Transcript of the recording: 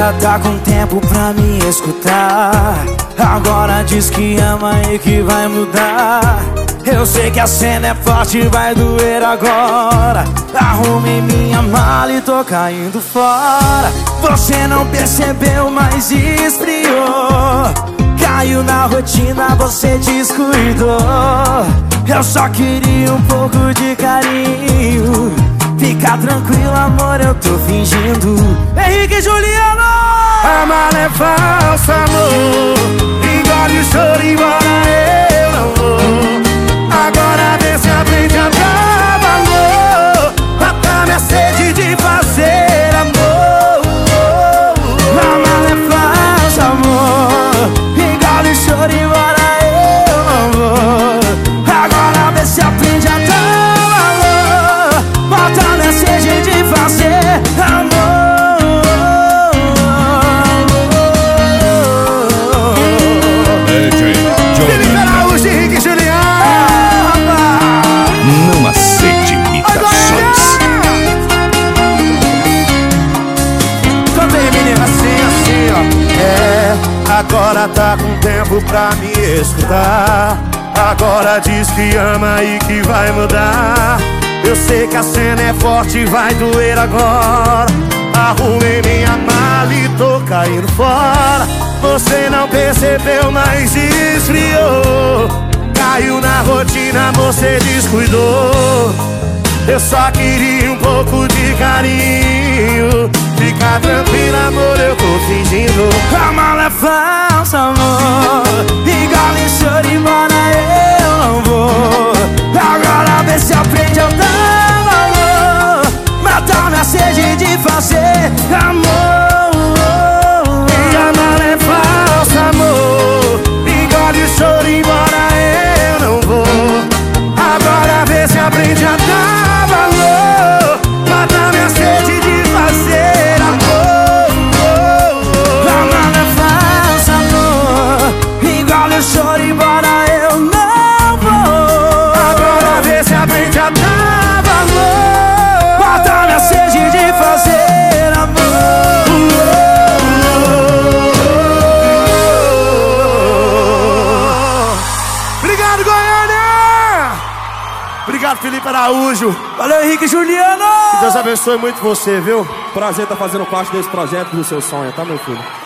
Agora tá com tempo pra me escutar. Agora diz que ama e que vai mudar. Eu sei que a cena é forte, vai doer agora. Arrumei minha mala e tô caindo fora. Você não percebeu, mas esfriou. Caiu na rotina, você descuidou. Eu só queria um pouco de carinho. Fica tranquilo, amor, eu tô fingindo. Henrique e Juliano! A mala é falsa, amor. Engole o choro, embora eu não vou. Agora vê se aprende a dar valor. Mata minha sede de fazer amor. A mala é falsa, amor. Engole o choro, embora eu não vou. Agora vê se aprende a dar valor. Mata minha sede de fazer amor. Felipe Araújo, Henrique e Juliano. Não aceite imitações. Também, menina, assim, ó. Agora tá com tempo pra me escutar. Agora diz que ama e que vai mudar. Eu sei que a cena é forte e vai doer agora. Arrumei minha mala e tô caindo fora. Você não percebeu, mas esfriou. Caiu na rotina, você descuidou. Eu só queria um pouco de carinho. Fica tranquila, amor, eu tô fingindo. A mala é falsa, amor. Engole o choro, embora eu não vou. Agora vê se aprende a dar valor. Matar minha sede de fazer amor. E a mala é falsa, amor. Engole o choro, embora eu não vou. Agora vê se aprende a dar valor. Matar minha sede de fazer amor. A mala é falsa, amor. Engole o choro, embora eu não vou. Agora vê se aprende a dar valor. Matar minha sede de fazer amor. Obrigado, Goiânia! Obrigado, Felipe Araújo. Valeu, Henrique e Juliano! Que Deus abençoe muito você, viu? Prazer estar fazendo parte desse projeto do seu sonho, tá, meu filho?